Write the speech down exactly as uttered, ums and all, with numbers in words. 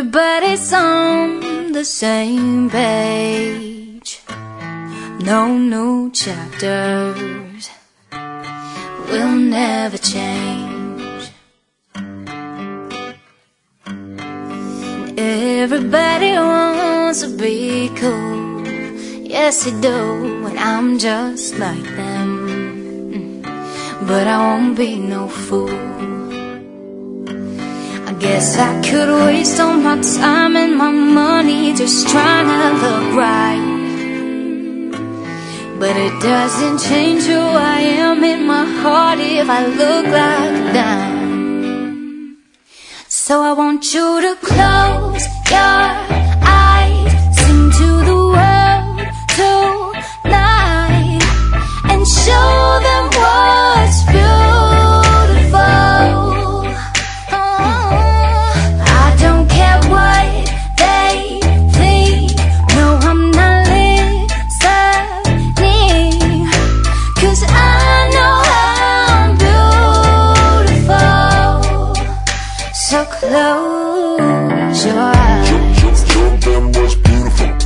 Everybody's on the same page. No new chapters will never change. Everybody wants to be cool. Yes, they do, and I'm just like them. But I won't be no fool. I guess I could waste all my time and my money just trying to look right, but it doesn't change who I am in my heart if I look like a dime. So I want you to close your eyes, sing to the world tonight, and show them what's beautiful. I don't care what they think. No, I'm not listening, 'cause I know I'm beautiful. So close your eyes. Show, show, show them what's beautiful.